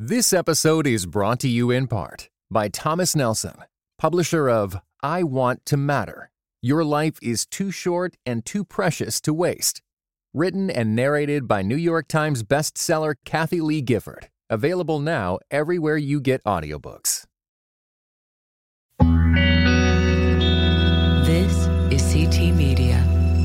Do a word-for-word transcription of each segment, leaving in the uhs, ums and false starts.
This episode is brought to you in part by Thomas Nelson, publisher of I Want to Matter. Your life is too short and too precious to waste. Written and narrated by New York Times bestseller Kathy Lee Gifford. Available now everywhere you get audiobooks. This is C T Media.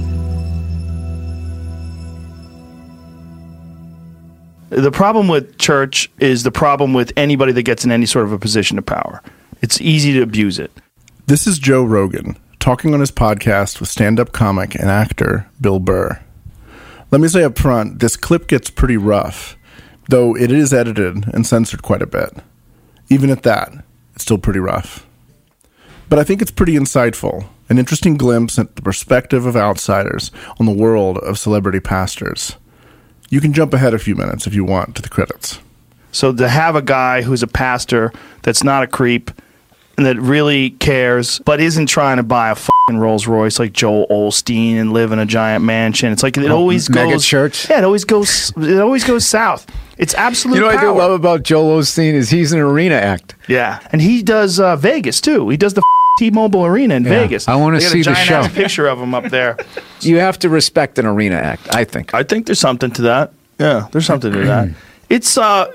The problem with church is the problem with anybody that gets in any sort of a position of power. It's easy to abuse it. This is Joe Rogan, talking on his podcast with stand-up comic and actor Bill Burr. Let me say up front, this clip gets pretty rough, though it is edited and censored quite a bit. Even at that, it's still pretty rough. But I think it's pretty insightful, an interesting glimpse at the perspective of outsiders on the world of celebrity pastors. You can jump ahead a few minutes if you want to the credits. So to have a guy who's a pastor that's not a creep and that really cares but isn't trying to buy a fucking Rolls Royce like Joel Osteen and live in a giant mansion. It's like it oh, always mega goes church. Yeah, it always goes it always goes south. It's absolute You know what power. I do love about Joel Osteen is he's an arena act. Yeah, and he does uh, Vegas too. He does the T-Mobile Arena in Yeah. Vegas. I wanna They got see a the giant show. ass picture of him up there. You have to respect an arena act, I think. I think there's something to that. Yeah, there's something to that. It's uh,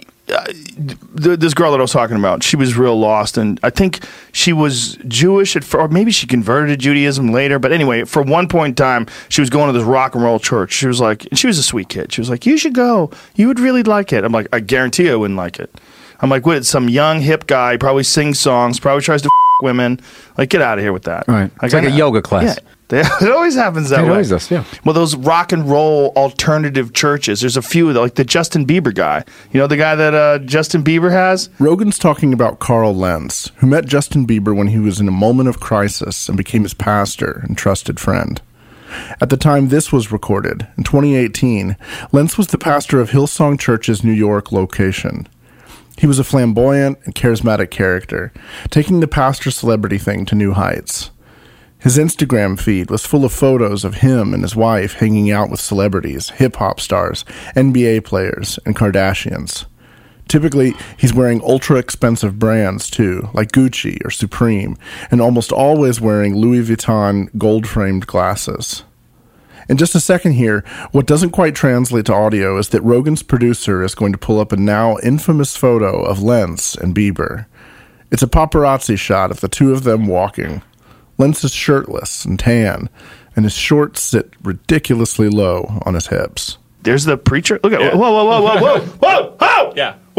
th- this girl that I was talking about. She was real lost, and I think she was Jewish at first, or maybe she converted to Judaism later. But anyway, for one point in time, she was going to this rock and roll church. She was like, and she was a sweet kid. She was like, "You should go. You would really like it." I'm like, "I guarantee I wouldn't like it." I'm like, "What? It's some young hip guy, probably sings songs, probably tries to f- women. Like, get out of here with that." Right. It's like I- a yoga class. Yeah. It always happens that It way. always does, yeah. Well, those rock and roll alternative churches, there's a few, like the Justin Bieber guy. You know the guy that uh, Justin Bieber has? Rogan's talking about Carl Lentz, who met Justin Bieber when he was in a moment of crisis and became his pastor and trusted friend. At the time this was recorded, in twenty eighteen, Lentz was the pastor of Hillsong Church's New York location. He was a flamboyant and charismatic character, taking the pastor celebrity thing to new heights. His Instagram feed was full of photos of him and his wife hanging out with celebrities, hip-hop stars, N B A players, and Kardashians. Typically, he's wearing ultra-expensive brands, too, like Gucci or Supreme, and almost always wearing Louis Vuitton gold-framed glasses. In just a second here, what doesn't quite translate to audio is that Rogan's producer is going to pull up a now infamous photo of Lentz and Bieber. It's a paparazzi shot of the two of them walking. Lentz is shirtless and tan, and his shorts sit ridiculously low on his hips. There's the preacher. Look at yeah. whoa, whoa, whoa, whoa, whoa, whoa, whoa! Yeah. Whoa.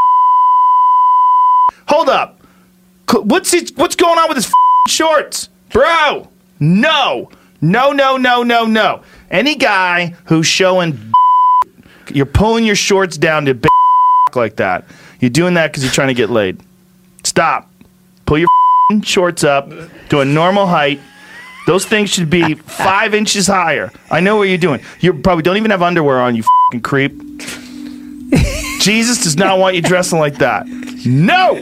Hold up. What's it, what's going on with his shorts, bro? No, no, no, no, no, no. Any guy who's showing, you're pulling your shorts down to like that. You're doing that because you're trying to get laid. Stop. Pull your shorts up to a normal height. Those things should be five inches higher. I know what you're doing. You probably don't even have underwear on, you fucking creep. Jesus does not want you dressing like that. No!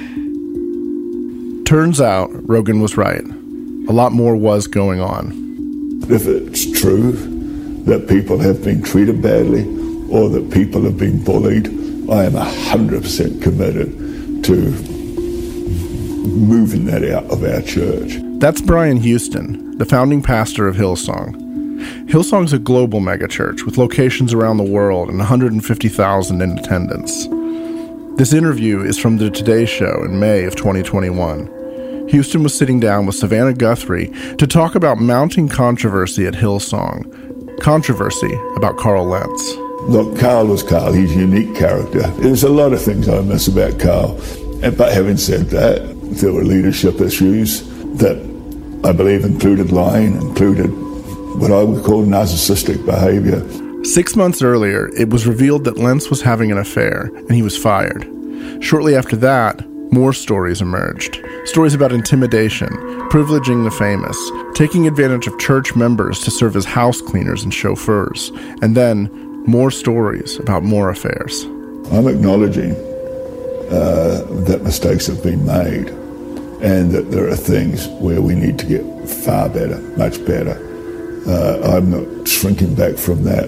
Turns out Rogan was right. A lot more was going on. If it's true that people have been treated badly or that people have been bullied, I am one hundred percent committed to moving that out of our church. That's Brian Houston, the founding pastor of Hillsong. Hillsong's a global megachurch with locations around the world and one hundred fifty thousand in attendance. This interview is from the Today Show in May of twenty twenty-one. Houston was sitting down with Savannah Guthrie to talk about mounting controversy at Hillsong. Controversy about Carl Lentz. Look, Carl was Carl. He's a unique character. There's a lot of things I miss about Carl. But having said that, there were leadership issues that I believe included lying, included what I would call narcissistic behavior. Six months earlier, it was revealed that Lentz was having an affair, and he was fired. Shortly after that, more stories emerged. Stories about intimidation, privileging the famous, taking advantage of church members to serve as house cleaners and chauffeurs, and then more stories about more affairs. I'm acknowledging Uh, that mistakes have been made and that there are things where we need to get far better, much better. Uh, I'm not shrinking back from that.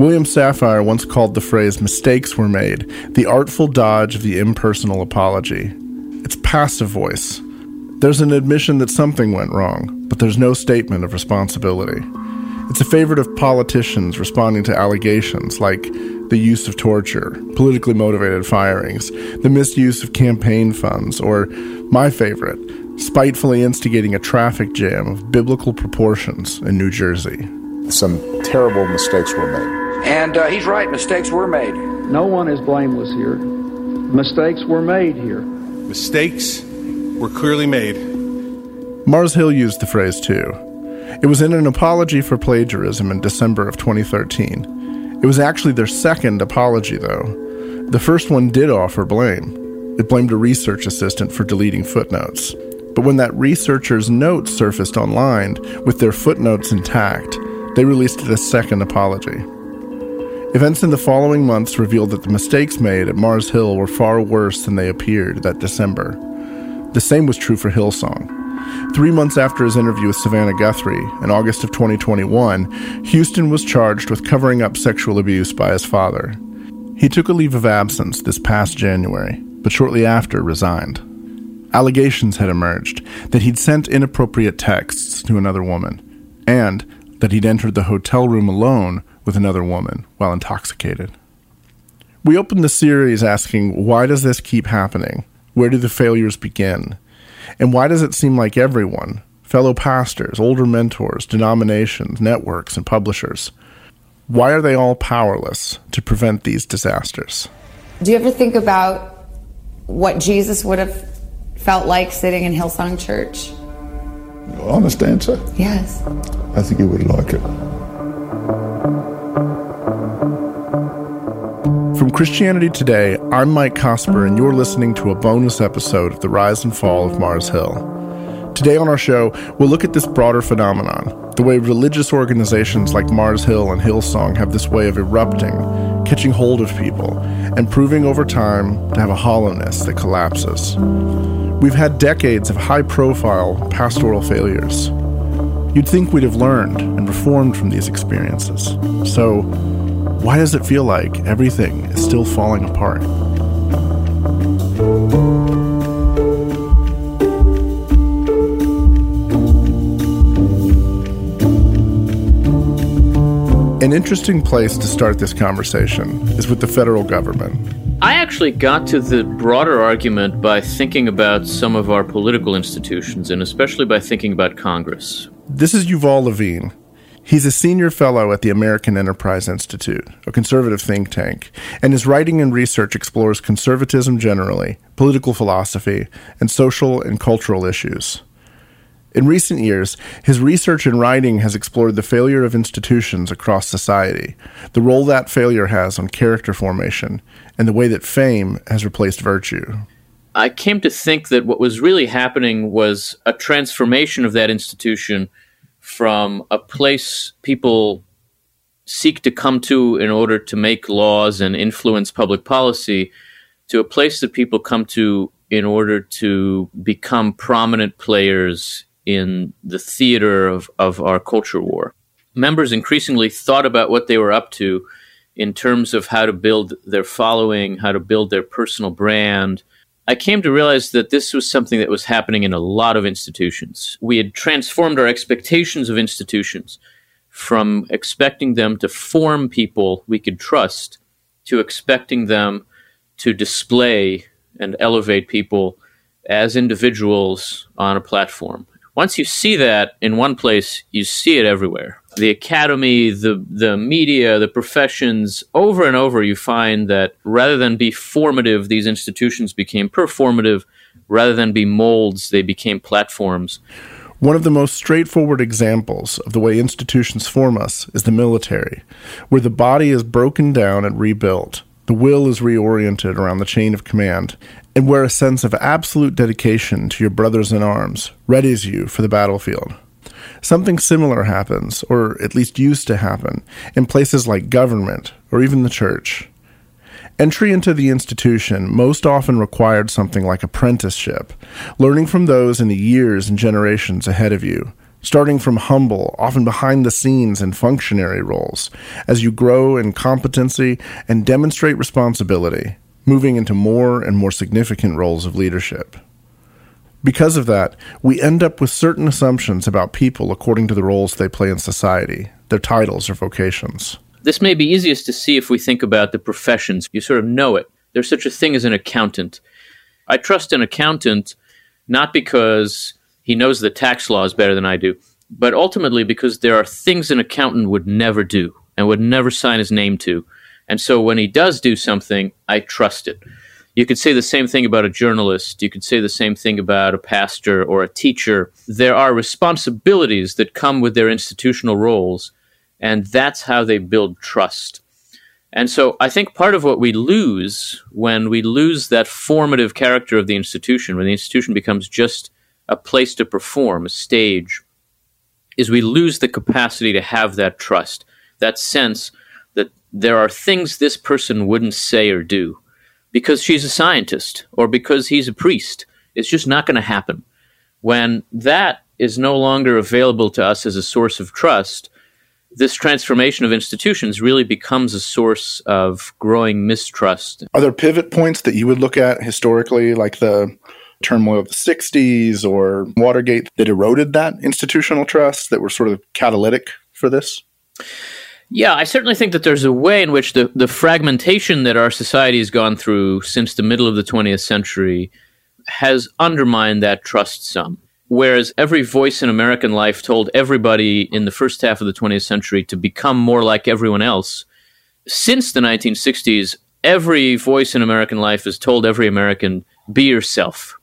William Safire once called the phrase "mistakes were made" the artful dodge of the impersonal apology. It's passive voice. There's an admission that something went wrong, but there's no statement of responsibility. It's a favorite of politicians responding to allegations like the use of torture, politically motivated firings, the misuse of campaign funds, or, my favorite, spitefully instigating a traffic jam of biblical proportions in New Jersey. Some terrible mistakes were made. And uh, he's right, mistakes were made. No one is blameless here. Mistakes were made here. Mistakes were clearly made. Mars Hill used the phrase too. It was in an apology for plagiarism in December of twenty thirteen. It was actually their second apology, though. The first one did offer blame. It blamed a research assistant for deleting footnotes. But when that researcher's notes surfaced online with their footnotes intact, they released a second apology. Events in the following months revealed that the mistakes made at Mars Hill were far worse than they appeared that December. The same was true for Hillsong. Three months after his interview with Savannah Guthrie, in August of twenty twenty-one, Houston was charged with covering up sexual abuse by his father. He took a leave of absence this past January, but shortly after resigned. Allegations had emerged that he'd sent inappropriate texts to another woman, and that he'd entered the hotel room alone with another woman while intoxicated. We opened the series asking, why does this keep happening? Where do the failures begin? And why does it seem like everyone, fellow pastors, older mentors, denominations, networks, and publishers, why are they all powerless to prevent these disasters? Do you ever think about what Jesus would have felt like sitting in Hillsong Church? Honest answer? Yes. I think he would like it. From Christianity Today, I'm Mike Cosper, and you're listening to a bonus episode of The Rise and Fall of Mars Hill. Today on our show, we'll look at this broader phenomenon, the way religious organizations like Mars Hill and Hillsong have this way of erupting, catching hold of people, and proving over time to have a hollowness that collapses. We've had decades of high-profile pastoral failures. You'd think we'd have learned and reformed from these experiences. So, why does it feel like everything is still falling apart? An interesting place to start this conversation is with the federal government. I actually got to the broader argument by thinking about some of our political institutions, and especially by thinking about Congress. This is Yuval Levine. He's a senior fellow at the American Enterprise Institute, a conservative think tank, and his writing and research explores conservatism generally, political philosophy, and social and cultural issues. In recent years, his research and writing has explored the failure of institutions across society, the role that failure has on character formation, and the way that fame has replaced virtue. I came to think that what was really happening was a transformation of that institution from a place people seek to come to in order to make laws and influence public policy to a place that people come to in order to become prominent players in the theater of, of our culture war. Members increasingly thought about what they were up to in terms of how to build their following, how to build their personal brand. I came to realize that this was something that was happening in a lot of institutions. We had transformed our expectations of institutions from expecting them to form people we could trust to expecting them to display and elevate people as individuals on a platform. Once you see that in one place, you see it everywhere. The academy, the the media, the professions, over and over you find that rather than be formative, these institutions became performative. Rather than be molds, they became platforms. One of the most straightforward examples of the way institutions form us is the military, where the body is broken down and rebuilt. The will is reoriented around the chain of command, and where a sense of absolute dedication to your brothers in arms readies you for the battlefield. Something similar happens, or at least used to happen, in places like government or even the church. Entry into the institution most often required something like apprenticeship, learning from those in the years and generations ahead of you, starting from humble, often behind-the-scenes and functionary roles, as you grow in competency and demonstrate responsibility, moving into more and more significant roles of leadership. Because of that, we end up with certain assumptions about people according to the roles they play in society, their titles or vocations. This may be easiest to see if we think about the professions. You sort of know it. There's such a thing as an accountant. I trust an accountant not because he knows the tax laws better than I do, but ultimately because there are things an accountant would never do and would never sign his name to. And so when he does do something, I trust it. You could say the same thing about a journalist. You could say the same thing about a pastor or a teacher. There are responsibilities that come with their institutional roles, and that's how they build trust. And so I think part of what we lose when we lose that formative character of the institution, when the institution becomes just a place to perform, a stage, is we lose the capacity to have that trust, that sense that there are things this person wouldn't say or do because she's a scientist or because he's a priest. It's just not going to happen. When that is no longer available to us as a source of trust, this transformation of institutions really becomes a source of growing mistrust. Are there pivot points that you would look at historically, like the turmoil of the sixties or Watergate, that eroded that institutional trust, that were sort of catalytic for this? Yeah, I certainly think that there's a way in which the, the fragmentation that our society has gone through since the middle of the twentieth century has undermined that trust some. Whereas every voice in American life told everybody in the first half of the twentieth century to become more like everyone else, since the nineteen sixties, every voice in American life has told every American, be yourself.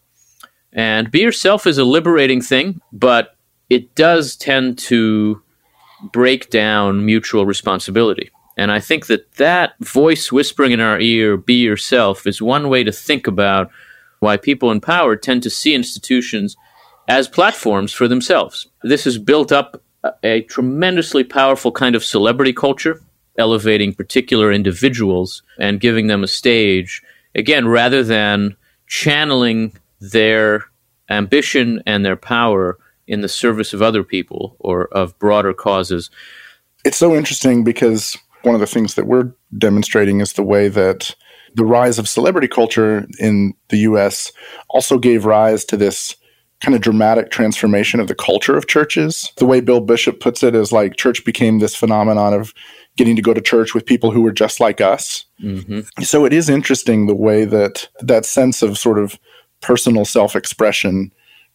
And be yourself is a liberating thing, but it does tend to break down mutual responsibility. And I think that that voice whispering in our ear, be yourself, is one way to think about why people in power tend to see institutions as platforms for themselves. This has built up a, a tremendously powerful kind of celebrity culture, elevating particular individuals and giving them a stage, again, rather than channeling their ambition and their power in the service of other people or of broader causes. It's so interesting because one of the things that we're demonstrating is the way that the rise of celebrity culture in the U S also gave rise to this kind of dramatic transformation of the culture of churches. The way Bill Bishop puts it is like church became this phenomenon of getting to go to church with people who were just like us. Mm-hmm. So it is interesting the way that that sense of sort of personal self-expression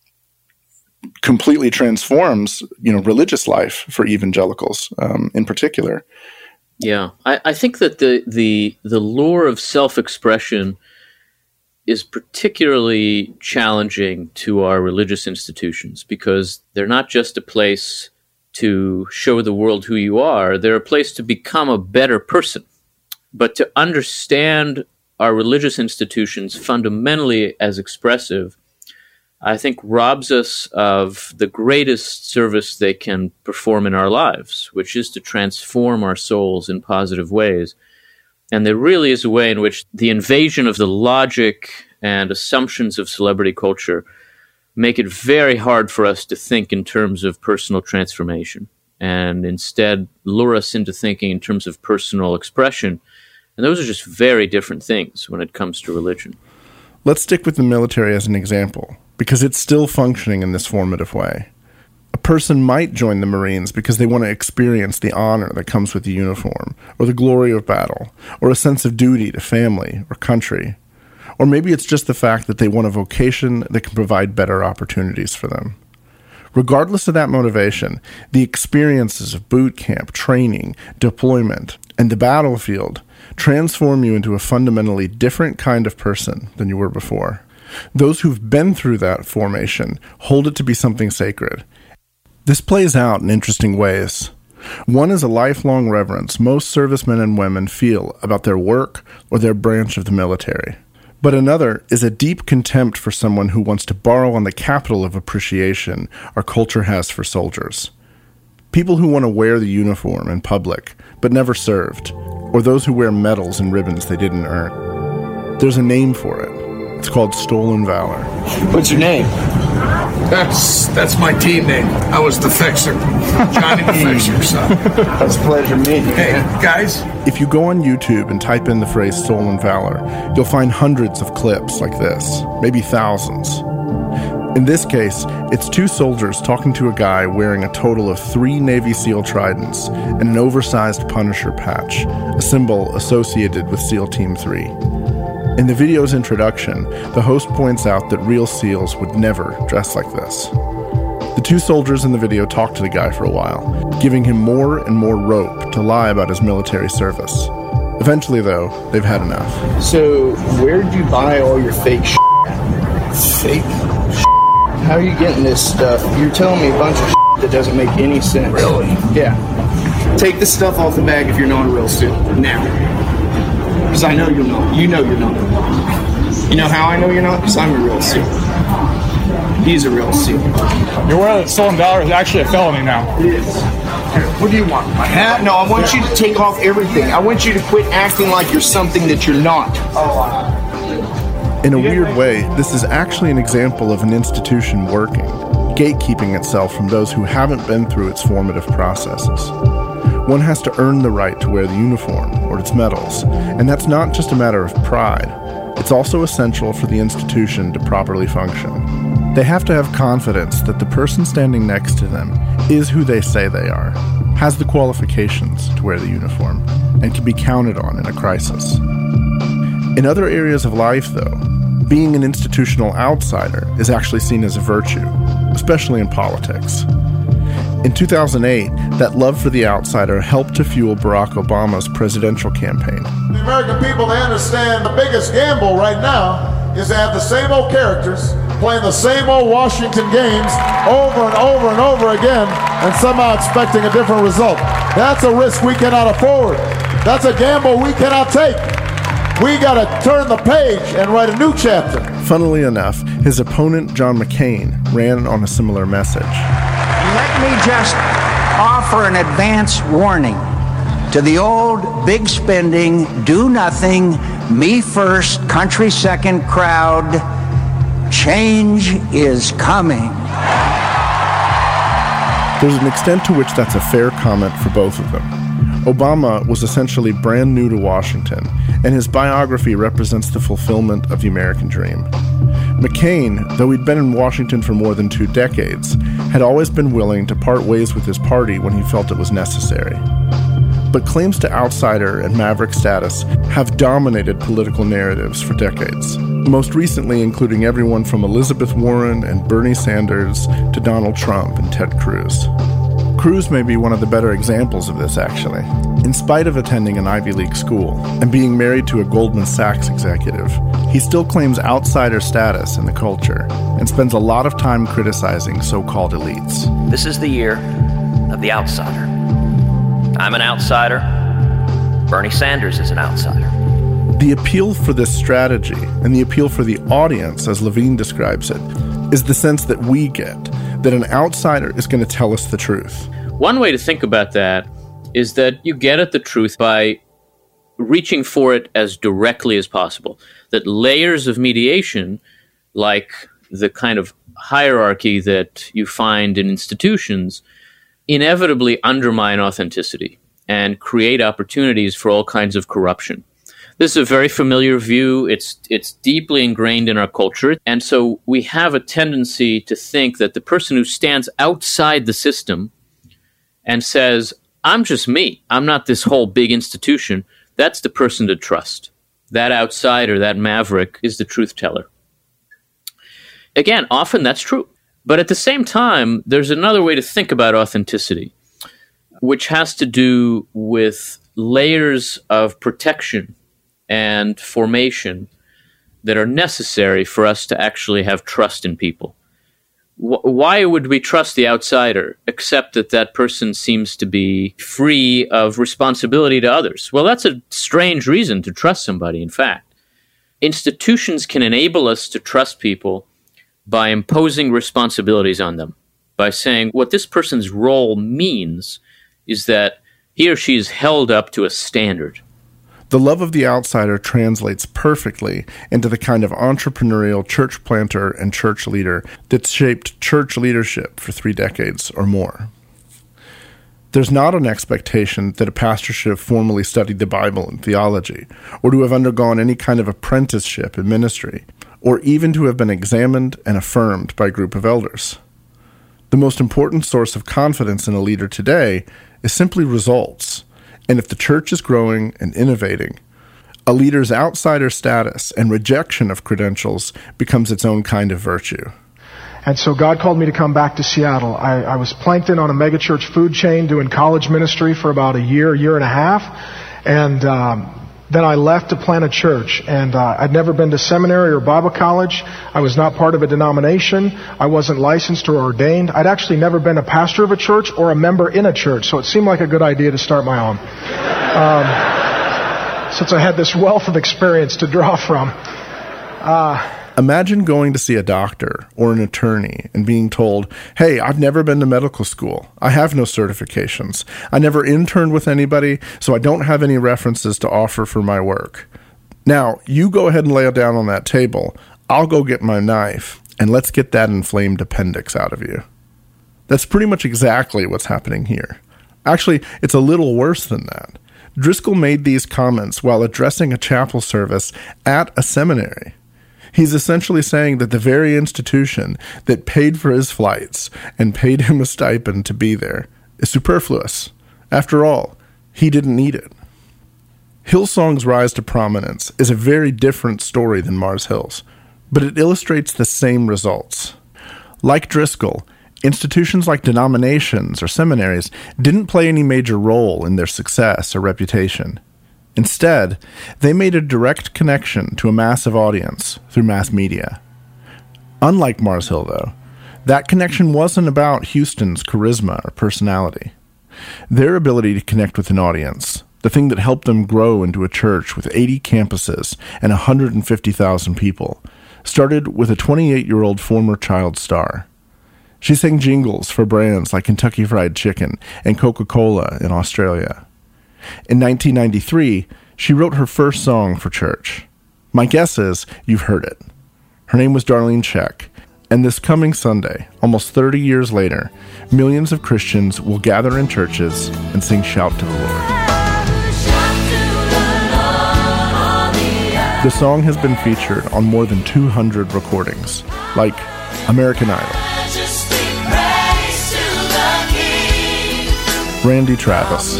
completely transforms, you know, religious life for evangelicals um, in particular. Yeah, I, I think that the, the the lure of self-expression is particularly challenging to our religious institutions because they're not just a place to show the world who you are, they're a place to become a better person. But to understand our religious institutions fundamentally as expressive, I think robs us of the greatest service they can perform in our lives, which is to transform our souls in positive ways. And there really is a way in which the invasion of the logic and assumptions of celebrity culture make it very hard for us to think in terms of personal transformation and instead lure us into thinking in terms of personal expression. And those are just very different things when it comes to religion. Let's stick with the military as an example, because it's still functioning in this formative way. A person might join the Marines because they want to experience the honor that comes with the uniform, or the glory of battle, or a sense of duty to family or country. Or maybe it's just the fact that they want a vocation that can provide better opportunities for them. Regardless of that motivation, the experiences of boot camp, training, deployment, and the battlefield transform you into a fundamentally different kind of person than you were before. Those who've been through that formation hold it to be something sacred. This plays out in interesting ways. One is a lifelong reverence most servicemen and women feel about their work or their branch of the military. But another is a deep contempt for someone who wants to borrow on the capital of appreciation our culture has for soldiers. People who want to wear the uniform in public, but never served, or those who wear medals and ribbons they didn't earn. There's a name for it. It's called stolen valor. What's your name? That's that's my team name. I was the Fixer. Johnny the Fixer, son. It's a pleasure meeting you. Hey, guys. If you go on YouTube and type in the phrase stolen valor, you'll find hundreds of clips like this, maybe thousands. In this case, it's two soldiers talking to a guy wearing a total of three Navy SEAL tridents and an oversized Punisher patch, a symbol associated with SEAL Team three. In the video's introduction, the host points out that real SEALs would never dress like this. The two soldiers in the video talk to the guy for a while, giving him more and more rope to lie about his military service. Eventually, though, they've had enough. So, where'd you buy all your fake shit? Fake? How are you getting this stuff? You're telling me a bunch of shit that doesn't make any sense. Really? Yeah. Take the stuff off the bag if you're not a real SEAL. Now. Because I know you're not. You know you're not. You know how I know you're not? Because I'm a real SEAL. He's a real SEAL. You're aware that stolen valor is actually a felony now. It is. What do you want? My hat? No, I want you to take off everything. I want you to quit acting like you're something that you're not. Oh, In a weird way, this is actually an example of an institution working, gatekeeping itself from those who haven't been through its formative processes. One has to earn the right to wear the uniform or its medals, and that's not just a matter of pride. It's also essential for the institution to properly function. They have to have confidence that the person standing next to them is who they say they are, has the qualifications to wear the uniform, and can be counted on in a crisis. In other areas of life, though, being an institutional outsider is actually seen as a virtue, especially in politics. In two thousand eight, that love for the outsider helped to fuel Barack Obama's presidential campaign. The American people, they understand the biggest gamble right now is to have the same old characters playing the same old Washington games over and over and over again and somehow expecting a different result. That's a risk we cannot afford. That's a gamble we cannot take. We got to turn the page and write a new chapter. Funnily enough, his opponent, John McCain, ran on a similar message. Let me just offer an advance warning to the old, big spending, do nothing, me first, country second crowd. Change is coming. There's an extent to which that's a fair comment for both of them. Obama was essentially brand new to Washington, and his biography represents the fulfillment of the American dream. McCain, though he'd been in Washington for more than two decades, had always been willing to part ways with his party when he felt it was necessary. But claims to outsider and maverick status have dominated political narratives for decades, most recently including everyone from Elizabeth Warren and Bernie Sanders to Donald Trump and Ted Cruz. Cruz may be one of the better examples of this, actually. In spite of attending an Ivy League school and being married to a Goldman Sachs executive, he still claims outsider status in the culture and spends a lot of time criticizing so-called elites. This is the year of the outsider. I'm an outsider. Bernie Sanders is an outsider. The appeal for this strategy, and the appeal for the audience, as Levine describes it, is the sense that we get that an outsider is going to tell us the truth. One way to think about that is that you get at the truth by reaching for it as directly as possible. That layers of mediation, like the kind of hierarchy that you find in institutions, inevitably undermine authenticity and create opportunities for all kinds of corruption. This is a very familiar view. It's it's deeply ingrained in our culture. And so we have a tendency to think that the person who stands outside the system and says, I'm just me, I'm not this whole big institution, that's the person to trust. That outsider, that maverick, is the truth teller. Again, often that's true. But at the same time, there's another way to think about authenticity, which has to do with layers of protection and formation that are necessary for us to actually have trust in people. W- why would we trust the outsider, except that that person seems to be free of responsibility to others? Well, that's a strange reason to trust somebody, in fact. Institutions can enable us to trust people by imposing responsibilities on them, by saying what this person's role means is that he or she is held up to a standard. The love of the outsider translates perfectly into the kind of entrepreneurial church planter and church leader that's shaped church leadership for three decades or more. There's not an expectation that a pastor should have formally studied the Bible and theology, or to have undergone any kind of apprenticeship in ministry, or even to have been examined and affirmed by a group of elders. The most important source of confidence in a leader today is simply results. And if the church is growing and innovating, a leader's outsider status and rejection of credentials becomes its own kind of virtue. And so God called me to come back to Seattle. I, I was planked in on a megachurch food chain doing college ministry for about a year, year and a half. And um, then I left to plant a church. And uh, I'd never been to seminary or Bible college. I was not part of a denomination. I wasn't licensed or ordained. I'd actually never been a pastor of a church or a member in a church. So it seemed like a good idea to start my own. Um, since I had this wealth of experience to draw from. Uh, Imagine going to see a doctor or an attorney and being told, hey, I've never been to medical school. I have no certifications. I never interned with anybody, so I don't have any references to offer for my work. Now, you go ahead and lay it down on that table. I'll go get my knife, and let's get that inflamed appendix out of you. That's pretty much exactly what's happening here. Actually, it's a little worse than that. Driscoll made these comments while addressing a chapel service at a seminary. He's essentially saying that the very institution that paid for his flights and paid him a stipend to be there is superfluous. After all, he didn't need it. Hillsong's rise to prominence is a very different story than Mars Hill's, but it illustrates the same results. Like Driscoll, institutions like denominations or seminaries didn't play any major role in their success or reputation. Instead, they made a direct connection to a massive audience through mass media. Unlike Mars Hill, though, that connection wasn't about Houston's charisma or personality. Their ability to connect with an audience, the thing that helped them grow into a church with eighty campuses and one hundred fifty thousand people, started with a twenty-eight-year-old former child star. She sang jingles for brands like Kentucky Fried Chicken and Coca-Cola in Australia. In nineteen ninety-three, she wrote her first song for church. My guess is you've heard it. Her name was Darlene Zschech, and this coming Sunday, almost thirty years later, millions of Christians will gather in churches and sing Shout to the Lord. The song has been featured on more than two hundred recordings, like American Idol, Randy Travis,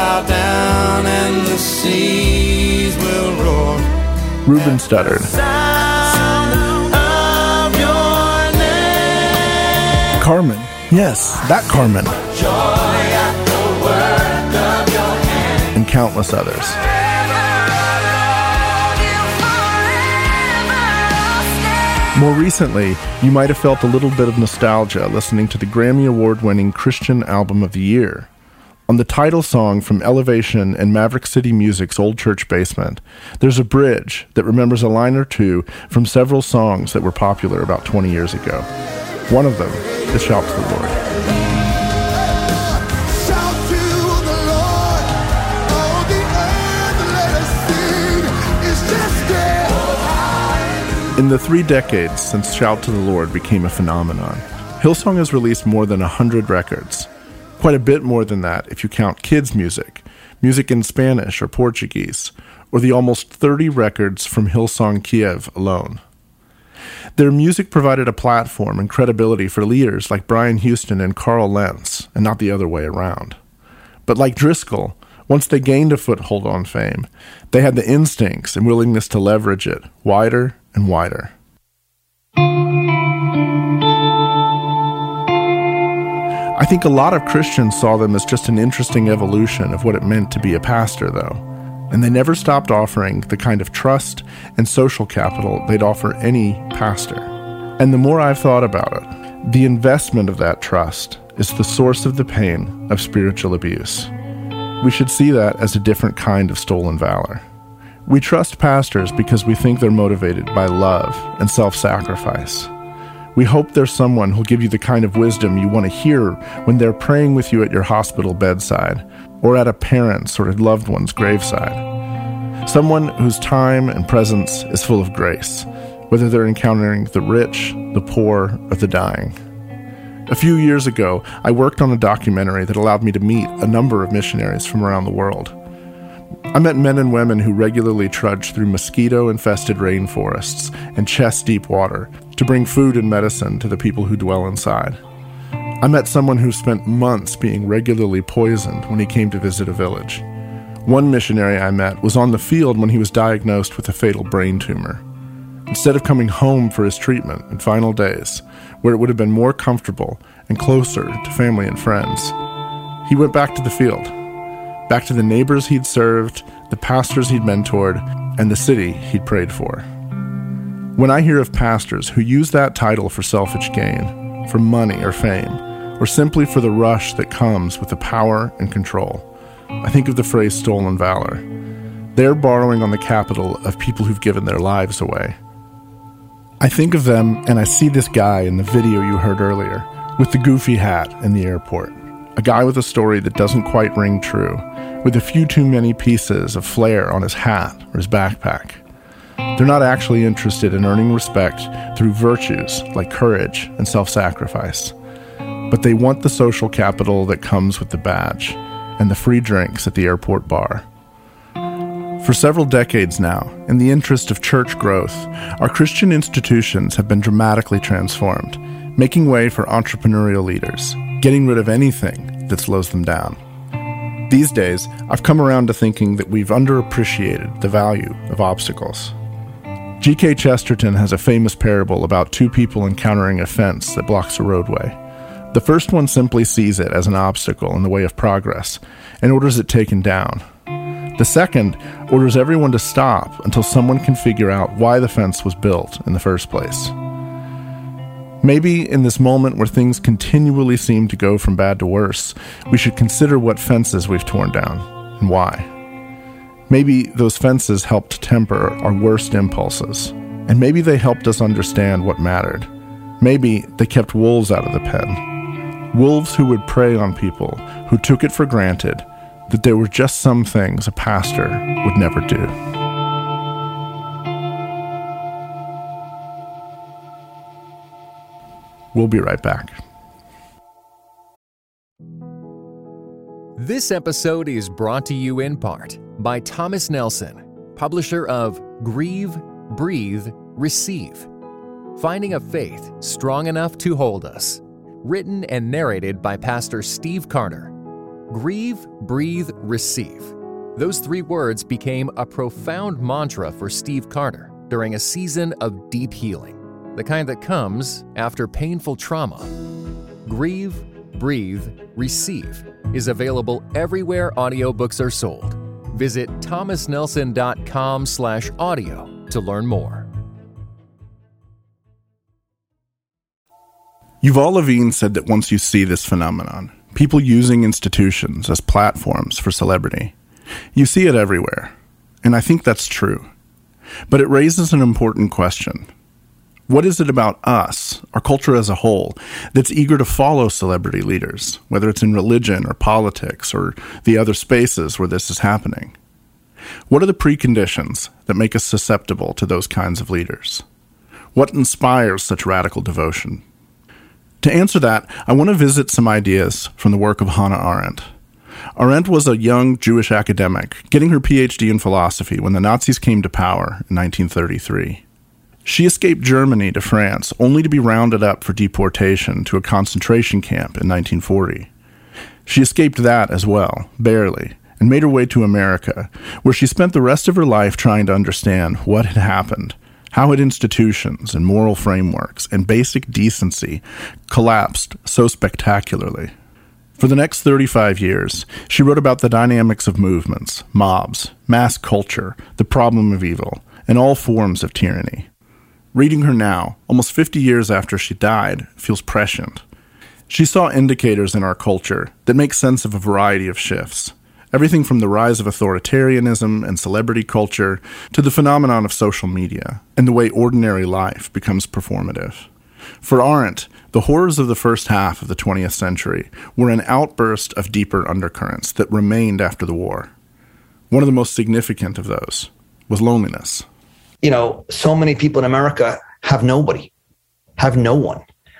Ruben Studdard, Carmen, yes, that Carmen, and countless others. More recently, you might have felt a little bit of nostalgia listening to the Grammy Award-winning Christian Album of the Year. On the title song from Elevation and Maverick City Music's Old Church Basement, there's a bridge that remembers a line or two from several songs that were popular about twenty years ago. One of them is Shout to the Lord. In the three decades since Shout to the Lord became a phenomenon, Hillsong has released more than one hundred records. Quite a bit more than that if you count kids' music, music in Spanish or Portuguese, or the almost thirty records from Hillsong Kiev alone. Their music provided a platform and credibility for leaders like Brian Houston and Carl Lentz, and not the other way around. But like Driscoll, once they gained a foothold on fame, they had the instincts and willingness to leverage it wider and wider. I think a lot of Christians saw them as just an interesting evolution of what it meant to be a pastor, though, and they never stopped offering the kind of trust and social capital they'd offer any pastor. And the more I've thought about it, the investment of that trust is the source of the pain of spiritual abuse. We should see that as a different kind of stolen valor. We trust pastors because we think they're motivated by love and self-sacrifice. We hope there's someone who'll give you the kind of wisdom you want to hear when they're praying with you at your hospital bedside or at a parent's or a loved one's graveside. Someone whose time and presence is full of grace, whether they're encountering the rich, the poor, or the dying. A few years ago, I worked on a documentary that allowed me to meet a number of missionaries from around the world. I met men and women who regularly trudged through mosquito-infested rainforests and chest-deep water to bring food and medicine to the people who dwell inside. I met someone who spent months being regularly poisoned when he came to visit a village. One missionary I met was on the field when he was diagnosed with a fatal brain tumor. Instead of coming home for his treatment in final days, where it would have been more comfortable and closer to family and friends, he went back to the field, back to the neighbors he'd served, the pastors he'd mentored, and the city he'd prayed for. When I hear of pastors who use that title for selfish gain, for money or fame, or simply for the rush that comes with the power and control, I think of the phrase stolen valor. They're borrowing on the capital of people who've given their lives away. I think of them and I see this guy in the video you heard earlier, with the goofy hat in the airport. A guy with a story that doesn't quite ring true, with a few too many pieces of flair on his hat or his backpack. They're not actually interested in earning respect through virtues like courage and self-sacrifice, but they want the social capital that comes with the badge and the free drinks at the airport bar. For several decades now, in the interest of church growth, our Christian institutions have been dramatically transformed, making way for entrepreneurial leaders, getting rid of anything that slows them down. These days, I've come around to thinking that we've underappreciated the value of obstacles. G K Chesterton has a famous parable about two people encountering a fence that blocks a roadway. The first one simply sees it as an obstacle in the way of progress and orders it taken down. The second orders everyone to stop until someone can figure out why the fence was built in the first place. Maybe in this moment where things continually seem to go from bad to worse, we should consider what fences we've torn down and why. Maybe those fences helped temper our worst impulses, and maybe they helped us understand what mattered. Maybe they kept wolves out of the pen. Wolves who would prey on people who took it for granted that there were just some things a pastor would never do. We'll be right back. This episode is brought to you in part by Thomas Nelson, publisher of Grieve, Breathe, Receive. Finding a faith strong enough to hold us. Written and narrated by Pastor Steve Carter. Grieve, breathe, receive. Those three words became a profound mantra for Steve Carter during a season of deep healing, the kind that comes after painful trauma. Grieve, Breathe, Receive is available everywhere audiobooks are sold. Visit thomasnelson.com slash audio to learn more. Yuval Levine said that once you see this phenomenon, people using institutions as platforms for celebrity, you see it everywhere. And I think that's true. But it raises an important question. What is it about us, our culture as a whole, that's eager to follow celebrity leaders, whether it's in religion or politics or the other spaces where this is happening? What are the preconditions that make us susceptible to those kinds of leaders? What inspires such radical devotion? To answer that, I want to visit some ideas from the work of Hannah Arendt. Arendt was a young Jewish academic getting her P H D in philosophy when the Nazis came to power in nineteen thirty-three. She escaped Germany to France only to be rounded up for deportation to a concentration camp in nineteen forty. She escaped that as well, barely, and made her way to America, where she spent the rest of her life trying to understand what had happened, how had institutions and moral frameworks and basic decency collapsed so spectacularly. For the next thirty-five years, she wrote about the dynamics of movements, mobs, mass culture, the problem of evil, and all forms of tyranny. Reading her now, almost fifty years after she died, feels prescient. She saw indicators in our culture that make sense of a variety of shifts. Everything from the rise of authoritarianism and celebrity culture to the phenomenon of social media and the way ordinary life becomes performative. For Arendt, the horrors of the first half of the twentieth century were an outburst of deeper undercurrents that remained after the war. One of the most significant of those was loneliness. You know, so many people in America have nobody, have no one.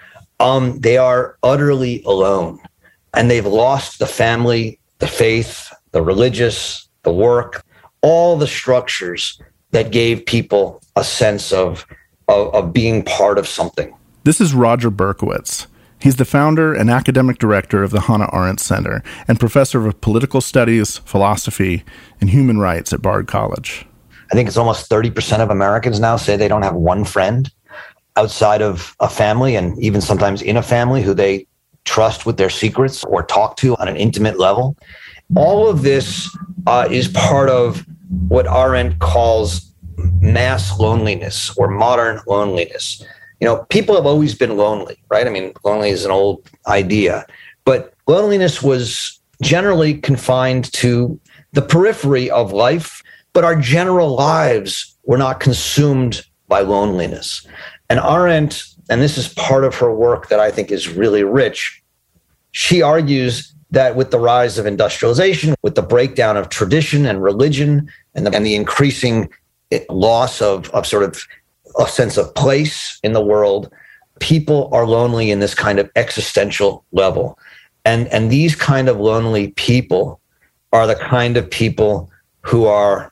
Um, they are utterly alone, and they've lost the family, the faith, the religious, the work, all the structures that gave people a sense of, of, of being part of something. This is Roger Berkowitz. He's the founder and academic director of the Hannah Arendt Center and professor of political studies, philosophy, and human rights at Bard College. I think it's almost thirty percent of Americans now say they don't have one friend outside of a family, and even sometimes in a family, who they trust with their secrets or talk to on an intimate level. All of this uh, is part of what Arendt calls mass loneliness or modern loneliness. You know, people have always been lonely, right? I mean, lonely is an old idea, but loneliness was generally confined to the periphery of life, but our general lives were not consumed by loneliness. And Arendt, and this is part of her work that I think is really rich, she argues that with the rise of industrialization, with the breakdown of tradition and religion, and the, and the increasing loss of, of sort of a sense of place in the world, people are lonely in this kind of existential level. And, and these kind of lonely people are the kind of people who are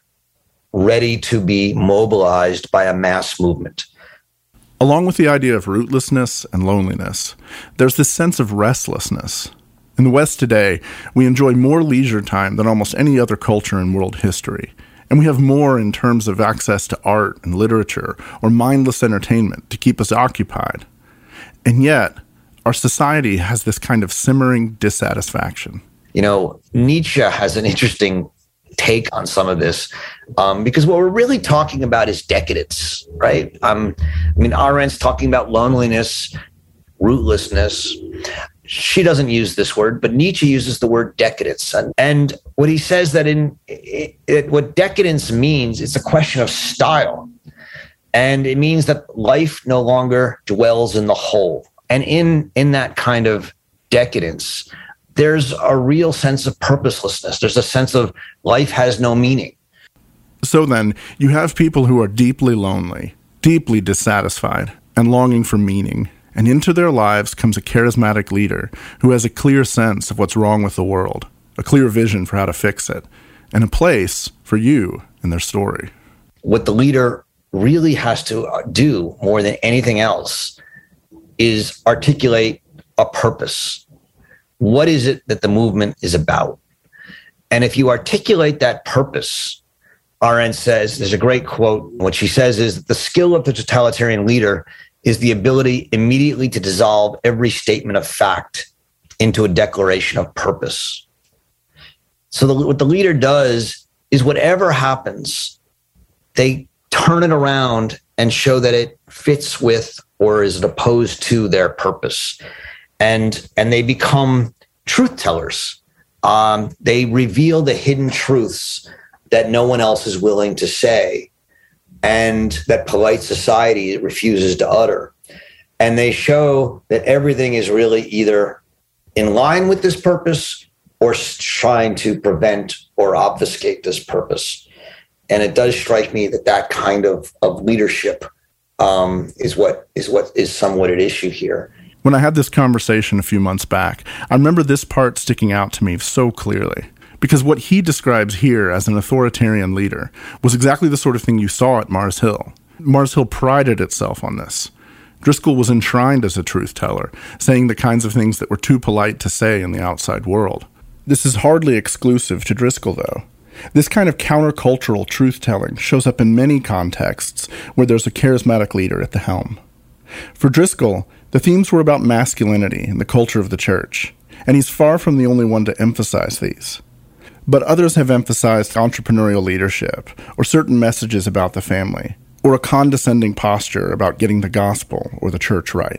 ready to be mobilized by a mass movement. Along with the idea of rootlessness and loneliness, there's this sense of restlessness. In the West today, we enjoy more leisure time than almost any other culture in world history. And we have more in terms of access to art and literature or mindless entertainment to keep us occupied. And yet, our society has this kind of simmering dissatisfaction. You know, Nietzsche has an interesting take on some of this, um, because what we're really talking about is decadence, right? Um, I mean, Arendt's talking about loneliness, rootlessness. She doesn't use this word, but Nietzsche uses the word decadence. And, and what he says that in it, it, what decadence means, it's a question of style. And it means that life no longer dwells in the whole. And in, in that kind of decadence, there's a real sense of purposelessness. There's a sense of life has no meaning. So then, you have people who are deeply lonely, deeply dissatisfied, and longing for meaning. And into their lives comes a charismatic leader who has a clear sense of what's wrong with the world, a clear vision for how to fix it, and a place for you in their story. What the leader really has to do more than anything else is articulate a purpose. What is it that the movement is about? And if you articulate that purpose, Arendt says, there's a great quote. What she says is that the skill of the totalitarian leader is the ability immediately to dissolve every statement of fact into a declaration of purpose. So the, what the leader does is whatever happens, they turn it around and show that it fits with or is opposed to their purpose. And, and they become truth tellers. Um, they reveal the hidden truths that no one else is willing to say, and that polite society refuses to utter. And they show that everything is really either in line with this purpose or trying to prevent or obfuscate this purpose. And it does strike me that that kind of, of leadership um, is what is what is somewhat at issue here. When I had this conversation a few months back, I remember this part sticking out to me so clearly. Because what he describes here as an authoritarian leader was exactly the sort of thing you saw at Mars Hill. Mars Hill prided itself on this. Driscoll was enshrined as a truth teller, saying the kinds of things that were too polite to say in the outside world. This is hardly exclusive to Driscoll, though. This kind of countercultural truth-telling shows up in many contexts where there's a charismatic leader at the helm. For Driscoll, the themes were about masculinity and the culture of the church, and he's far from the only one to emphasize these. But others have emphasized entrepreneurial leadership, or certain messages about the family, or a condescending posture about getting the gospel or the church right.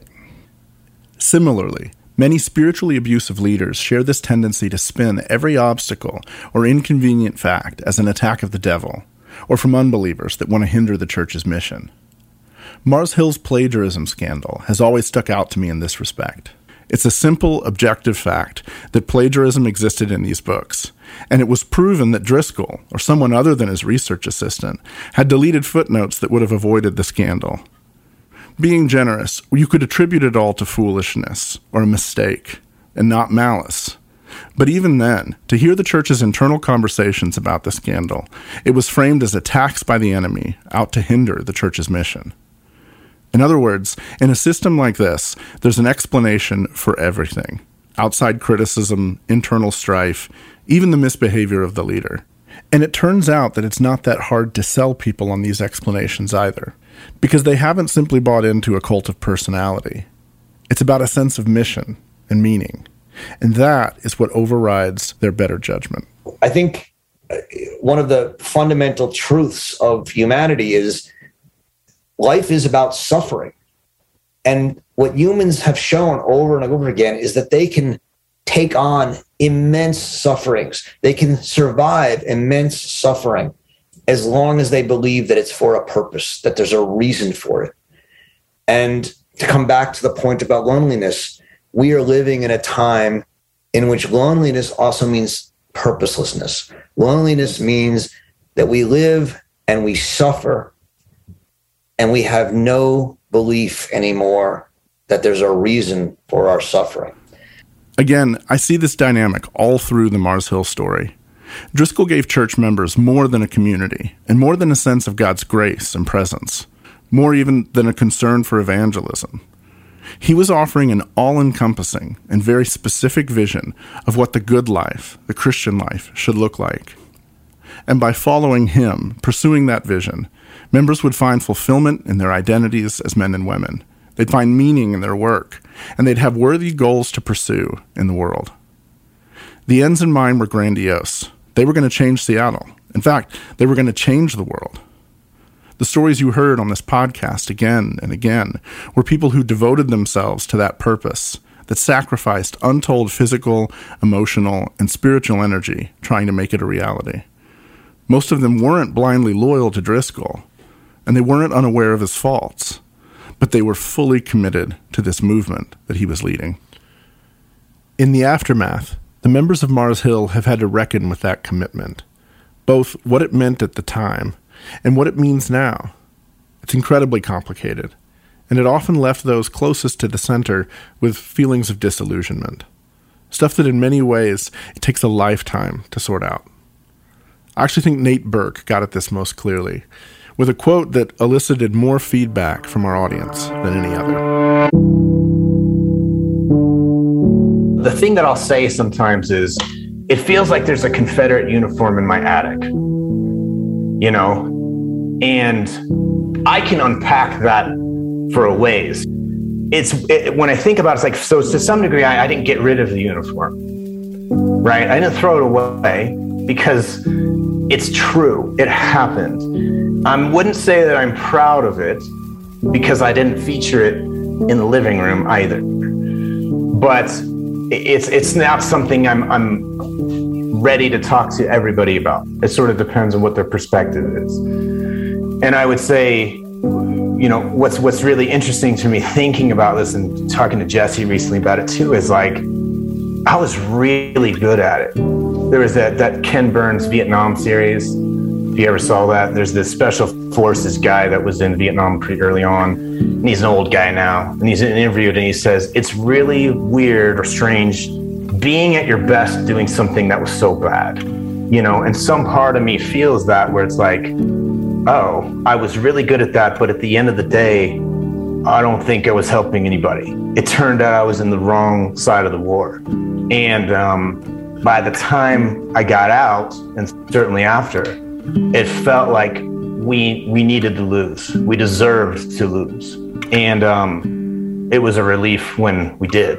Similarly, many spiritually abusive leaders share this tendency to spin every obstacle or inconvenient fact as an attack of the devil, or from unbelievers that want to hinder the church's mission. Mars Hill's plagiarism scandal has always stuck out to me in this respect. It's a simple, objective fact that plagiarism existed in these books, and it was proven that Driscoll, or someone other than his research assistant, had deleted footnotes that would have avoided the scandal. Being generous, you could attribute it all to foolishness or a mistake, and not malice. But even then, to hear the church's internal conversations about the scandal, it was framed as attacks by the enemy out to hinder the church's mission. In other words, in a system like this, there's an explanation for everything. Outside criticism, internal strife, even the misbehavior of the leader. And it turns out that it's not that hard to sell people on these explanations either, because they haven't simply bought into a cult of personality. It's about a sense of mission and meaning. And that is what overrides their better judgment. I think one of the fundamental truths of humanity is life is about suffering. And what humans have shown over and over again is that they can take on immense sufferings. They can survive immense suffering as long as they believe that it's for a purpose, that there's a reason for it. And to come back to the point about loneliness, we are living in a time in which loneliness also means purposelessness. Loneliness means that we live and we suffer and we have no belief anymore that there's a reason for our suffering. Again, I see this dynamic all through the Mars Hill story. Driscoll gave church members more than a community and more than a sense of God's grace and presence, more even than a concern for evangelism. He was offering an all-encompassing and very specific vision of what the good life, the Christian life, should look like. And by following him, pursuing that vision, members would find fulfillment in their identities as men and women. They'd find meaning in their work, and they'd have worthy goals to pursue in the world. The ends in mind were grandiose. They were going to change Seattle. In fact, they were going to change the world. The stories you heard on this podcast again and again were people who devoted themselves to that purpose, that sacrificed untold physical, emotional, and spiritual energy trying to make it a reality. Most of them weren't blindly loyal to Driscoll, and they weren't unaware of his faults, but they were fully committed to this movement that he was leading. In the aftermath, the members of Mars Hill have had to reckon with that commitment, both what it meant at the time and what it means now. It's incredibly complicated, and it often left those closest to the center with feelings of disillusionment, stuff that in many ways it takes a lifetime to sort out. I actually think Nate Burke got at this most clearly, with a quote that elicited more feedback from our audience than any other. The thing that I'll say sometimes is, it feels like there's a Confederate uniform in my attic, you know, and I can unpack that for a ways. It's it, when I think about it, it's like, so to some degree, I, I didn't get rid of the uniform, right? I didn't throw it away because it's true. It happened. I wouldn't say that I'm proud of it because I didn't feature it in the living room either. But it's it's not something I'm I'm ready to talk to everybody about. It sort of depends on what their perspective is. And I would say, you know, what's what's really interesting to me thinking about this and talking to Jesse recently about it too is like, I was really good at it. There was that that Ken Burns Vietnam series. If you ever saw that, there's this special forces guy that was in Vietnam pretty early on, and he's an old guy now, and he's interviewed and he says, it's really weird or strange being at your best doing something that was so bad, you know, and some part of me feels that where it's like, oh, I was really good at that, but at the end of the day, I don't think I was helping anybody. It turned out I was in the wrong side of the war. And um, by the time I got out, and certainly after, it felt like we we needed to lose. We deserved to lose. And um, it was a relief when we did.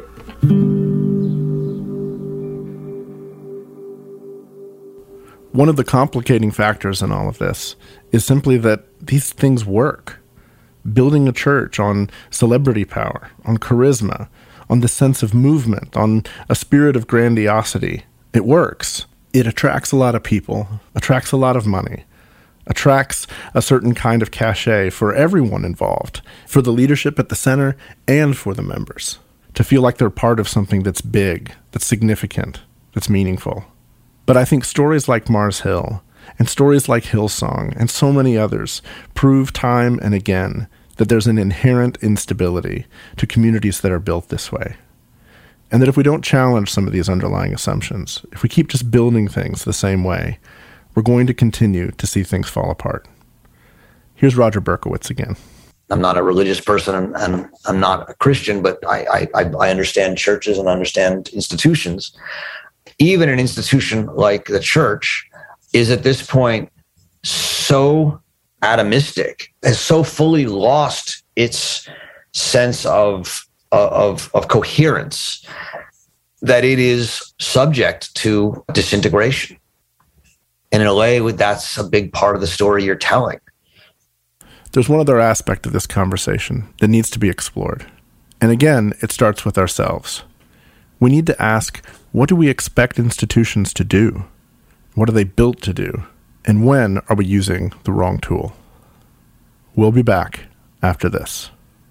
One of the complicating factors in all of this is simply that these things work. Building a church on celebrity power, on charisma, on the sense of movement, on a spirit of grandiosity, it works. It attracts a lot of people, attracts a lot of money, attracts a certain kind of cachet for everyone involved, for the leadership at the center and for the members. to feel like they're part of something that's big, that's significant, that's meaningful. But I think stories like Mars Hill and stories like Hillsong and so many others prove time and again that there's an inherent instability to communities that are built this way. And that if we don't challenge some of these underlying assumptions, if we keep just building things the same way, we're going to continue to see things fall apart. Here's Roger Berkowitz again. I'm not a religious person and, and I'm not a Christian, but I, I, I understand churches and understand institutions. Even an institution like the church is at this point so atomistic, has so fully lost its sense of, of, of coherence that it is subject to disintegration. And in a way, that's a big part of the story you're telling. There's one other aspect of this conversation that needs to be explored. And again, it starts with ourselves. We need to ask, what do we expect institutions to do? What are they built to do? And when are we using the wrong tool? We'll be back after this.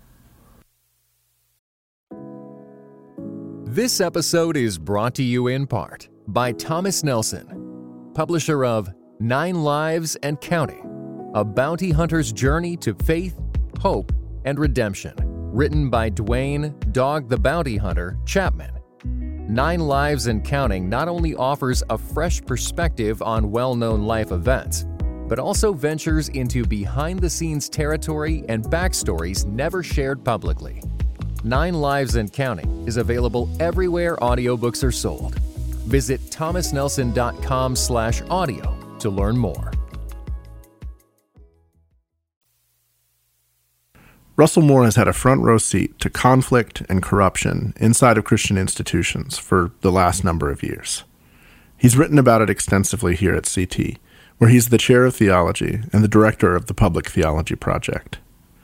This episode is brought to you in part by Thomas Nelson, publisher of Nine Lives and Counting, A Bounty Hunter's Journey to Faith, Hope, and Redemption, written by Dwayne Dog the Bounty Hunter Chapman. Nine Lives and Counting not only offers a fresh perspective on well-known life events, but also ventures into behind-the-scenes territory and backstories never shared publicly. Nine Lives and Counting is available everywhere audiobooks are sold. Visit thomasnelson.com slash audio to learn more. Russell Moore has had a front row seat to conflict and corruption inside of Christian institutions for the last number of years. He's written about it extensively here at C T, where he's the chair of theology and the director of the Public Theology Project.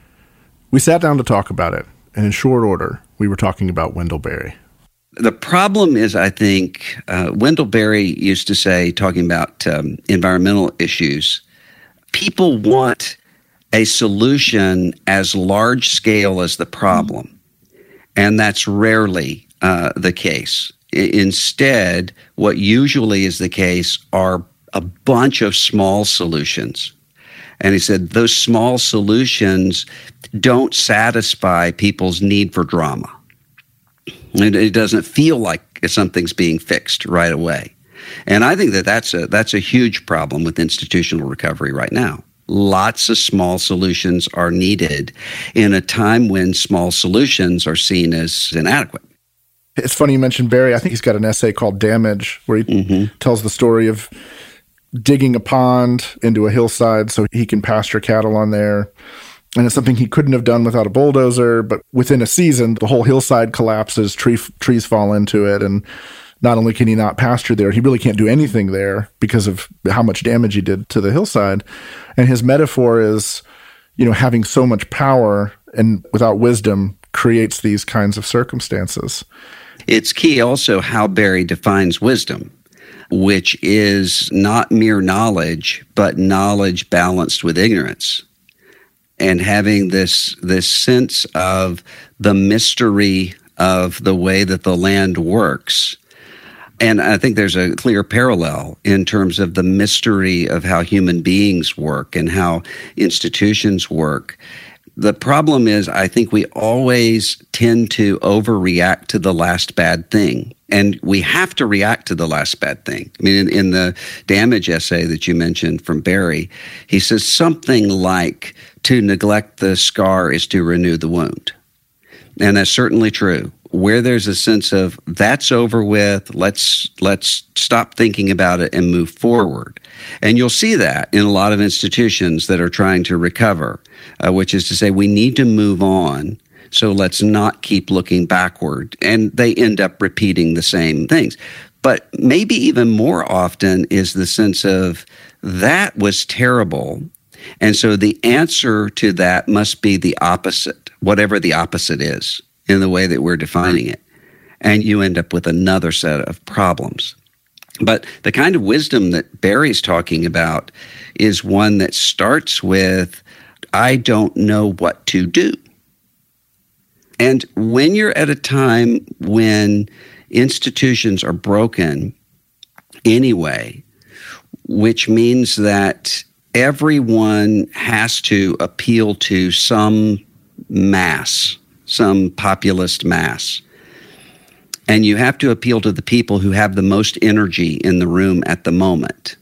We sat down to talk about it, and in short order, we were talking about Wendell Berry. The problem is, I think, uh, Wendell Berry used to say, talking about um, environmental issues, people want a solution as large scale as the problem. And that's rarely uh, the case. I- instead, what usually is the case are a bunch of small solutions. And he said those small solutions don't satisfy people's need for drama. And it doesn't feel like something's being fixed right away. And I think that that's a, that's a huge problem with institutional recovery right now. Lots of small solutions are needed in a time when small solutions are seen as inadequate. It's funny you mentioned Berry. I think he's got an essay called Damage, where he mm-hmm. tells the story of digging a pond into a hillside so he can pasture cattle on there. And it's something he couldn't have done without a bulldozer, but within a season, the whole hillside collapses, tree, trees fall into it, and not only can he not pasture there, he really can't do anything there because of how much damage he did to the hillside. And his metaphor is, you know, having so much power and without wisdom creates these kinds of circumstances. It's key also how Berry defines wisdom, which is not mere knowledge, but knowledge balanced with ignorance. And having this this sense of the mystery of the way that the land works. And I think there's a clear parallel in terms of the mystery of how human beings work and how institutions work. The problem is, I think we always tend to overreact to the last bad thing. And we have to react to the last bad thing. I mean, in, in the Damage essay that you mentioned from Berry, he says something like, to neglect the scar is to renew the wound. And that's certainly true. Where there's a sense of that's over with, let's let's stop thinking about it and move forward. And you'll see that in a lot of institutions that are trying to recover, uh, which is to say we need to move on, so let's not keep looking backward. And they end up repeating the same things. But maybe even more often is the sense of that was terrible, and so the answer to that must be the opposite, whatever the opposite is, in the way that we're defining it. And you end up with another set of problems. But the kind of wisdom that Berry's talking about is one that starts with, I don't know what to do. And when you're at a time when institutions are broken anyway, which means that everyone has to appeal to some mass, some populist mass. And you have to appeal to the people who have the most energy in the room at the moment.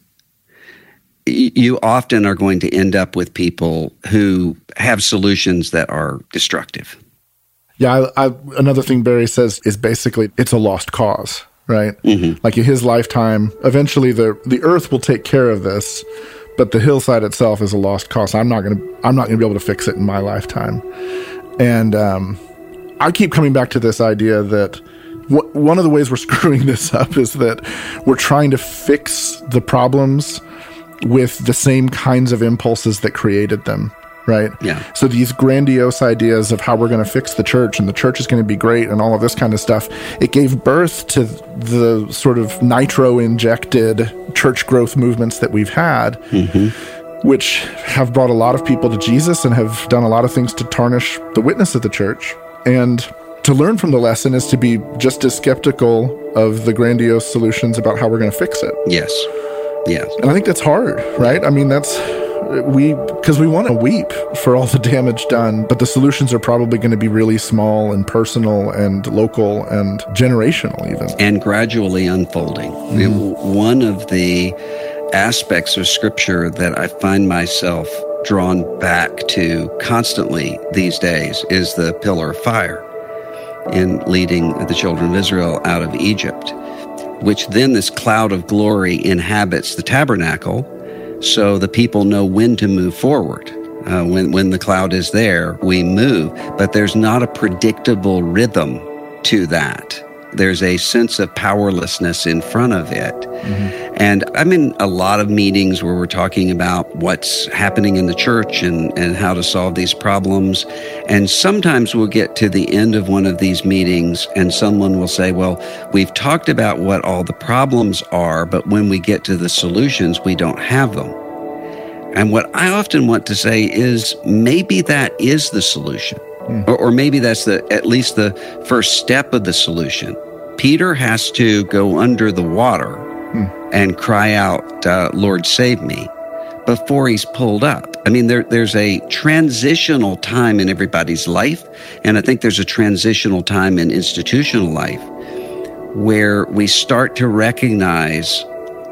You often are going to end up with people who have solutions that are destructive. Yeah, I, I, another thing Barry says is basically it's a lost cause, right? Mm-hmm. Like in his lifetime, eventually the the earth will take care of this, but the hillside itself is a lost cause. I'm not gonna I'm not gonna be able to fix it in my lifetime. And um, I keep coming back to this idea that w- one of the ways we're screwing this up is that we're trying to fix the problems with the same kinds of impulses that created them. Right? Yeah. So these grandiose ideas of how we're going to fix the church and the church is going to be great and all of this kind of stuff, it gave birth to the sort of nitro-injected church growth movements that we've had, mm-hmm. which have brought a lot of people to Jesus and have done a lot of things to tarnish the witness of the church. And to learn from the lesson is to be just as skeptical of the grandiose solutions about how we're going to fix it. Yes. Yes. And I think that's hard, right? I mean, that's... We, because we want to weep for all the damage done, but the solutions are probably going to be really small and personal and local and generational even. And gradually unfolding. Mm-hmm. One of the aspects of Scripture that I find myself drawn back to constantly these days is the pillar of fire in leading the children of Israel out of Egypt, which then this cloud of glory inhabits the tabernacle. So the people know when to move forward. Uh, when, when the cloud is there, we move. But there's not a predictable rhythm to that. There's a sense of powerlessness in front of it. Mm-hmm. And I'm in a lot of meetings where we're talking about what's happening in the church and, and how to solve these problems. And sometimes we'll get to the end of one of these meetings and someone will say, well, we've talked about what all the problems are, but when we get to the solutions, we don't have them. And what I often want to say is maybe that is the solution. Or, or maybe that's the at least the first step of the solution. Peter has to go under the water hmm. and cry out, uh, Lord, save me, before he's pulled up. I mean, there, there's a transitional time in everybody's life, and I think there's a transitional time in institutional life where we start to recognize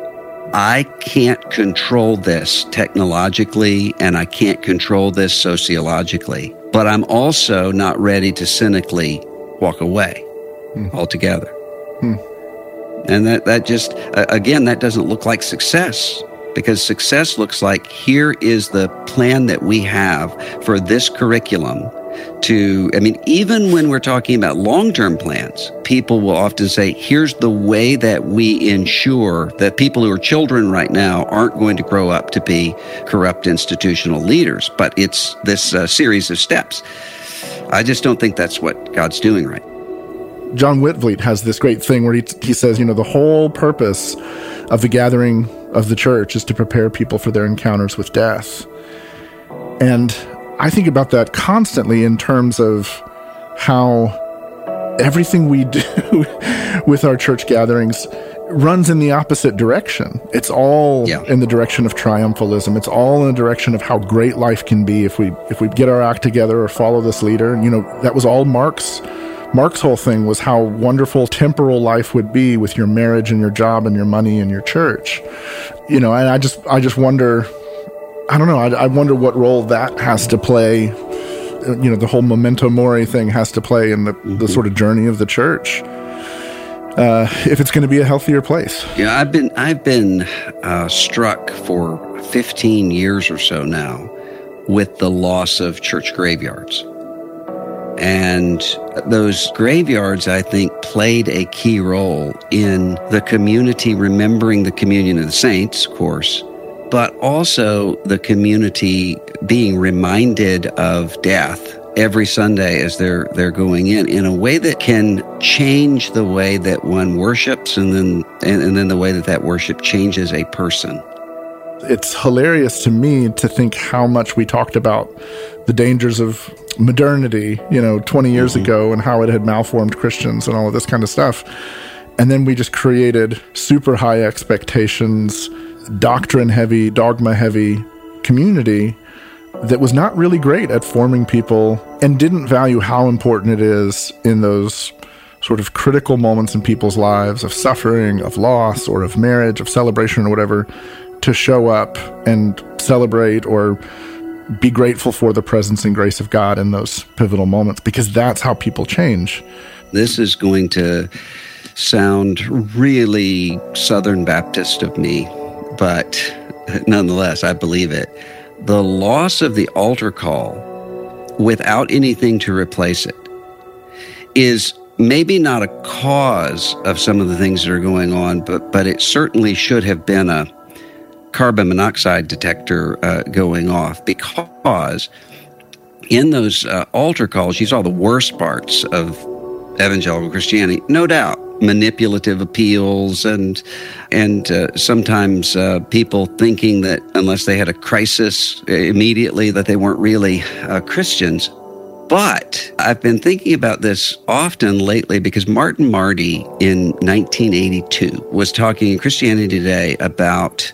I can't control this technologically, and I can't control this sociologically. But I'm also not ready to cynically walk away hmm. altogether. Hmm. And that, that just, uh, again, that doesn't look like success, because success looks like here is the plan that we have for this curriculum to, I mean, even when we're talking about long-term plans, people will often say, here's the way that we ensure that people who are children right now aren't going to grow up to be corrupt institutional leaders. But it's this uh, series of steps. I just don't think that's what God's doing right. John Whitfleet has this great thing where he, he says, you know, the whole purpose of the gathering of the church is to prepare people for their encounters with death. And I think about that constantly in terms of how everything we do with our church gatherings runs in the opposite direction. It's all yeah. in the direction of triumphalism. It's all in the direction of how great life can be if we if we get our act together or follow this leader. You know, that was all Mark's Mark's whole thing was how wonderful temporal life would be with your marriage and your job and your money and your church. You know, and I just I just wonder I don't know. I, I wonder what role that has to play. You know, the whole memento mori thing has to play in the, mm-hmm. the sort of journey of the church. Uh, if it's going to be a healthier place. Yeah, I've been I've been uh, struck for fifteen years or so now with the loss of church graveyards. And those graveyards, I think, played a key role in the community remembering the communion of the saints, of course, but also the community being reminded of death every Sunday as they're they're going in, in a way that can change the way that one worships, and then and, and then the way that that worship changes a person. It's hilarious to me to think how much we talked about the dangers of modernity, you know, twenty years mm-hmm. ago, and how it had malformed Christians and all of this kind of stuff. And then we just created super high expectations, doctrine-heavy, dogma-heavy community that was not really great at forming people and didn't value how important it is in those sort of critical moments in people's lives of suffering, of loss, or of marriage, of celebration, or whatever, to show up and celebrate or be grateful for the presence and grace of God in those pivotal moments, because that's how people change. This is going to sound really Southern Baptist of me, but nonetheless, I believe it. The loss of the altar call without anything to replace it is maybe not a cause of some of the things that are going on, but, but it certainly should have been a carbon monoxide detector uh, going off, because in those uh, altar calls, you saw the worst parts of evangelical Christianity, no doubt. Manipulative appeals and and uh, sometimes uh, people thinking that unless they had a crisis immediately that they weren't really uh, Christians. But I've been thinking about this often lately because Martin Marty in nineteen eighty-two was talking in Christianity Today about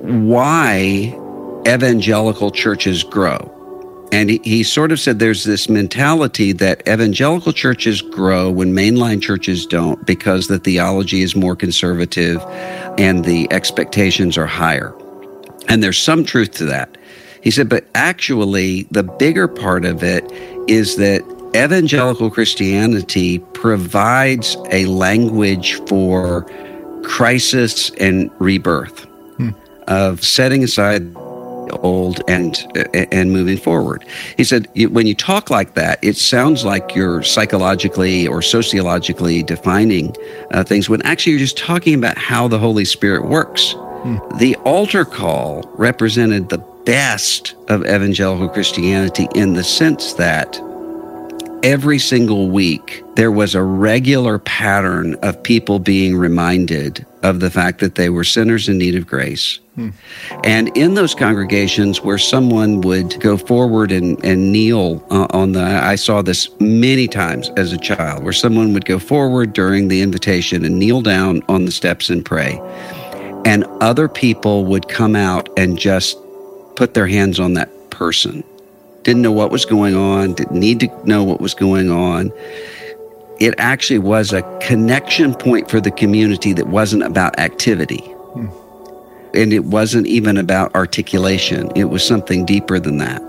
why evangelical churches grow. And he, he sort of said there's this mentality that evangelical churches grow when mainline churches don't, because the theology is more conservative and the expectations are higher. And there's some truth to that. He said, but actually the bigger part of it is that evangelical Christianity provides a language for crisis and rebirth, hmm. of setting aside old and and moving forward. He said, when you talk like that, it sounds like you're psychologically or sociologically defining uh, things, when actually you're just talking about how the Holy Spirit works. Hmm. The altar call represented the best of evangelical Christianity in the sense that every single week there was a regular pattern of people being reminded of the fact that they were sinners in need of grace. Hmm. And in those congregations where someone would go forward and, and kneel uh, on the, I saw this many times as a child, where someone would go forward during the invitation and kneel down on the steps and pray. And other people would come out and just put their hands on that person. Didn't know what was going on, didn't need to know what was going on. It actually was a connection point for the community that wasn't about activity. Hmm. And it wasn't even about articulation. It was something deeper than that.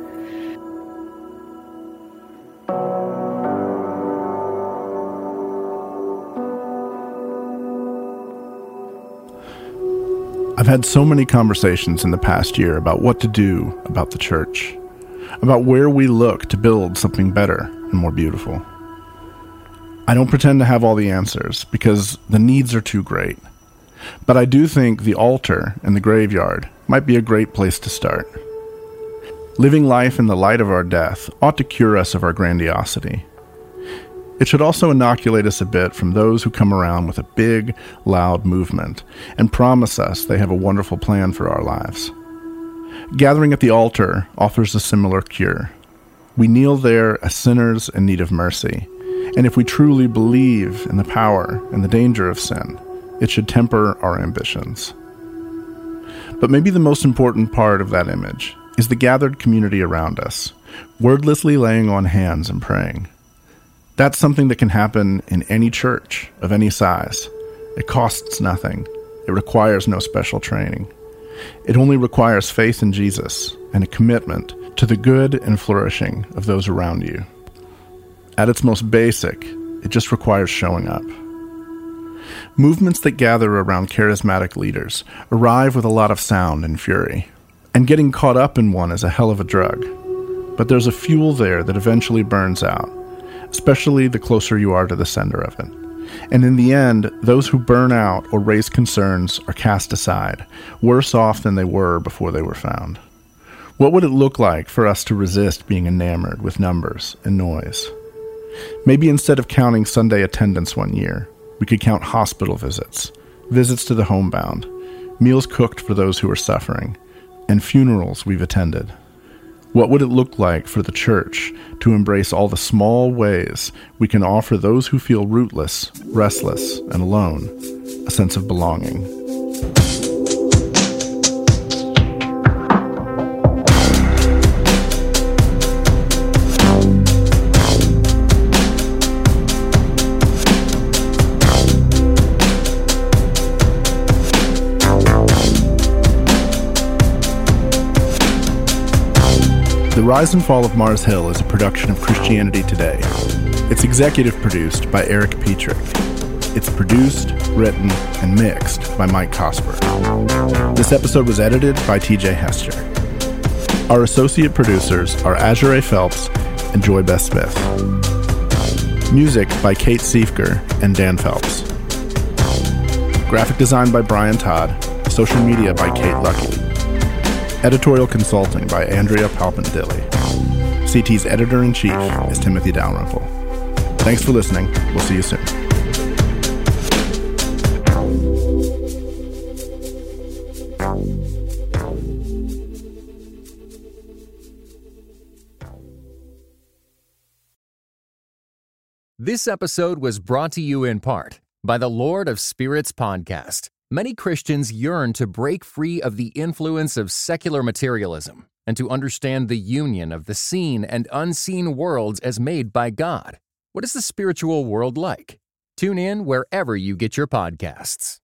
I've had so many conversations in the past year about what to do about the church, about where we look to build something better and more beautiful. I don't pretend to have all the answers, because the needs are too great. But I do think the altar and the graveyard might be a great place to start. Living life in the light of our death ought to cure us of our grandiosity. It should also inoculate us a bit from those who come around with a big, loud movement and promise us they have a wonderful plan for our lives. Gathering at the altar offers a similar cure. We kneel there as sinners in need of mercy, and if we truly believe in the power and the danger of sin, it should temper our ambitions. But maybe the most important part of that image is the gathered community around us, wordlessly laying on hands and praying. That's something that can happen in any church of any size. It costs nothing. It requires no special training. It only requires faith in Jesus and a commitment to the good and flourishing of those around you. At its most basic, it just requires showing up. Movements that gather around charismatic leaders arrive with a lot of sound and fury, and getting caught up in one is a hell of a drug. But there's a fuel there that eventually burns out, especially the closer you are to the center of it. And in the end, those who burn out or raise concerns are cast aside, worse off than they were before they were found. What would it look like for us to resist being enamored with numbers and noise? Maybe instead of counting Sunday attendance one year, we could count hospital visits, visits to the homebound, meals cooked for those who are suffering, and funerals we've attended. What would it look like for the church to embrace all the small ways we can offer those who feel rootless, restless, and alone a sense of belonging? The Rise and Fall of Mars Hill is a production of Christianity Today. It's executive produced by Eric Petrick. It's produced, written, and mixed by Mike Cosper. This episode was edited by T J Hester. Our associate producers are Azure Phelps and Joy Beth Smith. Music by Kate Siefker and Dan Phelps. Graphic design by Brian Todd. Social media by Kate Lucky. Editorial consulting by Andrea Palpin-Dilly. C T's editor-in-chief is Timothy Dalrymple. Thanks for listening. We'll see you soon. This episode was brought to you in part by the Lord of Spirits podcast. Many Christians yearn to break free of the influence of secular materialism and to understand the union of the seen and unseen worlds as made by God. What is the spiritual world like? Tune in wherever you get your podcasts.